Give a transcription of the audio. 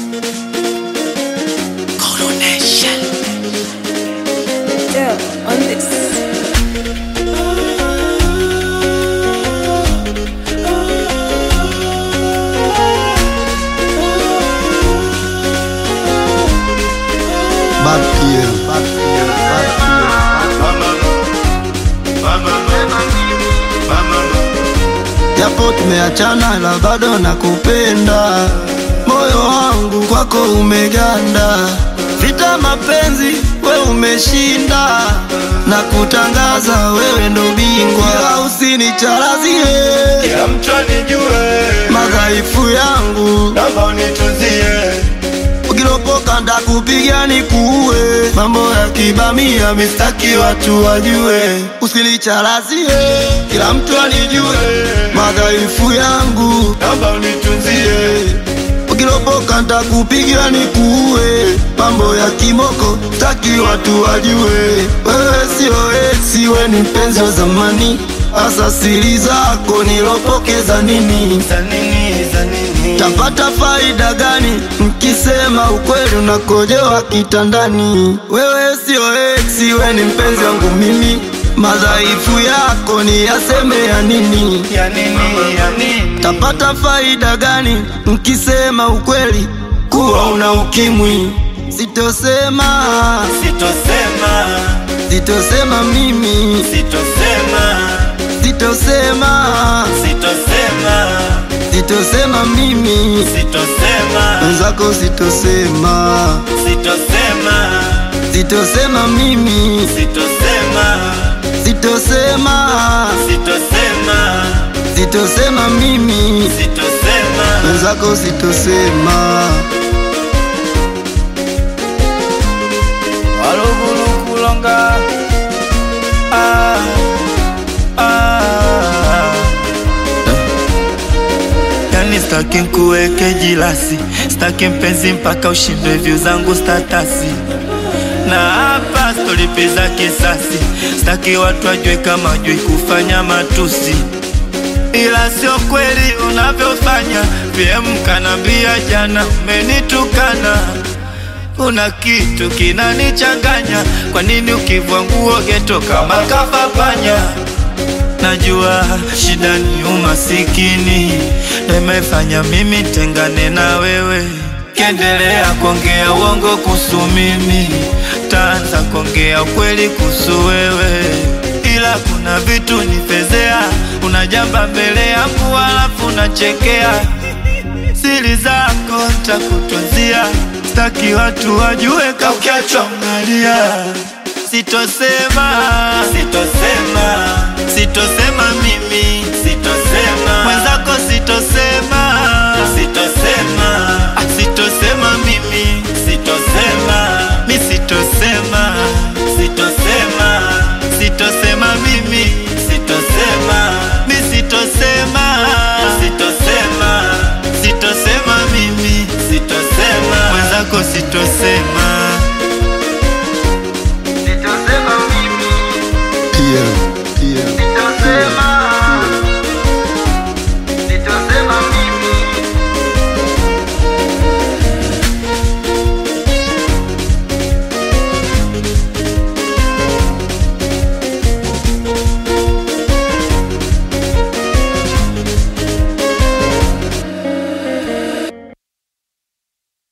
Coronation. Yeah, on this. Japo tumeachana la bado nakupenda, moyo wangu kwako umeganda. Vita mapenzi we umeshinda, na kutangaza wewe ndo bingwa. Ila usinicharazie, kila mtu anijue madhaifu yangu, naomba unitunzie. ukilopoka ndakupiga nikuue. Mambo ya kibamia mistaki watu wajue. Usinicharazie, kila mtu anijue madhaifu yangu, Naomba unitunzie. ukilopoka ndakupiga nikuue. Mambo ya kimoko taki watu wajue. Wewe sio esi, we ni mpenzi wa zamani. Asa siri zako nilopokeza nini? Za nini? Tapata faida gani mkisema ukweli unakojewa kitandani? Wewe sio esi, we ni mpenzi wangu mimi. Madhaifu yako ni yaseme ya nini? Ya nini? Tapata faida gani mkisema ukweli kuwa una ukimwi? Sitosema mimi, sitosema mimi, wenzako sitosema mimi, sitosema mimi, wenzako sitosema. Waluguru kulonga Yani staki nkuweke jilasi, staki mpenzi mpaka ushindwe view zangu statasi. Na hapa stolipi za kisasi, staki watu wajue kama jui kufanya matusi. Ila sio kweli unavyofanya, PM kanambia jana umenitukana. Kuna kitu kinanichanganya, kwa nini ukivua nguo geto kama kafapanya? Najua shida ni umasikini, nimefanya mimi tengane na wewe. Kiendelea kuongea uongo kuhusu mimi, taanza kuongea ukweli kuhusu wewe. Ila kuna vitu nifezea, unajamba mbele yangu alafu unachekea. Siri zako nitakutunzia, staki watu wajue kaukiachwa unalia. Sitosema mimi, mwenzako sitosema mimi, mi sitosema mimi, mi sitosema mimi, mwenzako sitosema.